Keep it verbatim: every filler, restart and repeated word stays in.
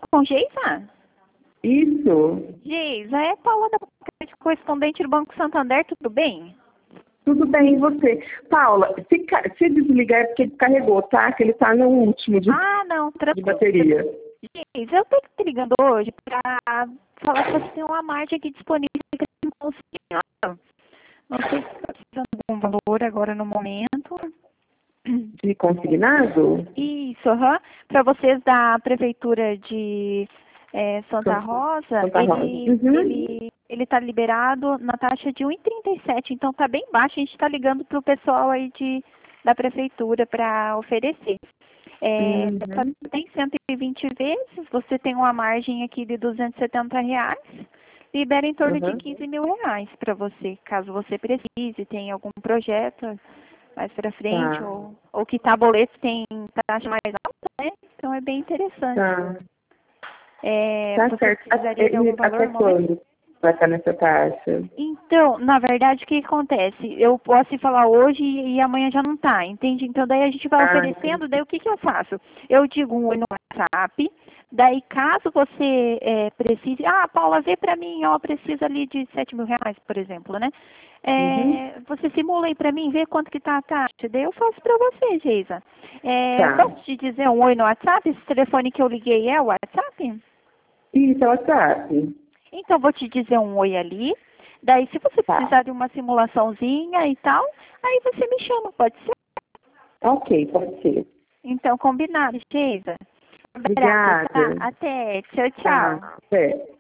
com Geisa? Isso. Geisa, é Paula da correspondente do Banco Santander, tudo bem? Tudo bem, e você? Paula, se, se desligar é porque ele carregou, tá? Que ele tá no último de, Ah, não, de bateria. Geisa, eu tô te ligando hoje para falar que você tem uma margem aqui disponível com o senhor. Não sei se está precisando de algum valor agora no momento. De consignado? Isso, aham. Para vocês da Prefeitura de é, Santa Rosa, Santa Rosa. ele Uhum. ele ele está liberado na taxa de um e trinta e sete, então está bem baixo. A gente está ligando para o pessoal aí de, da Prefeitura para oferecer. É, Uhum. tem cento e vinte vezes, você tem uma margem aqui de duzentos e setenta reais, libera em torno Uhum. de quinze mil reais para você, caso você precise, tenha algum projeto mais para frente, Tá. ou, ou que boleto tem taxa mais alta, né? Então é bem interessante. Tá. É, Tá você certo. precisaria de algum Até, valor até no momento? quando vai estar nessa taxa? Então, na verdade, o que acontece? Eu posso ir falar hoje e, e amanhã já não tá, entende? Então, daí a gente vai Ah, oferecendo, daí o que que eu faço? Eu digo um oi no WhatsApp, daí caso você é, precise, ah, Paula, vê pra mim, ó, precisa ali de sete mil reais, por exemplo, né? uhum. É, você simula aí pra mim, vê quanto que tá a taxa, daí eu faço pra você, Geisa. É, Tá. posso te dizer um oi no WhatsApp? Esse telefone que eu liguei é o WhatsApp? Isso, é o WhatsApp. Então, vou te dizer um oi ali. Daí, se você Tá. precisar de uma simulaçãozinha e tal, aí você me chama, pode ser? Ok, pode ser. Então, combinado, Geisa. Um abraço, tá? Obrigada. Até. Tchau, Tá. tchau. Até.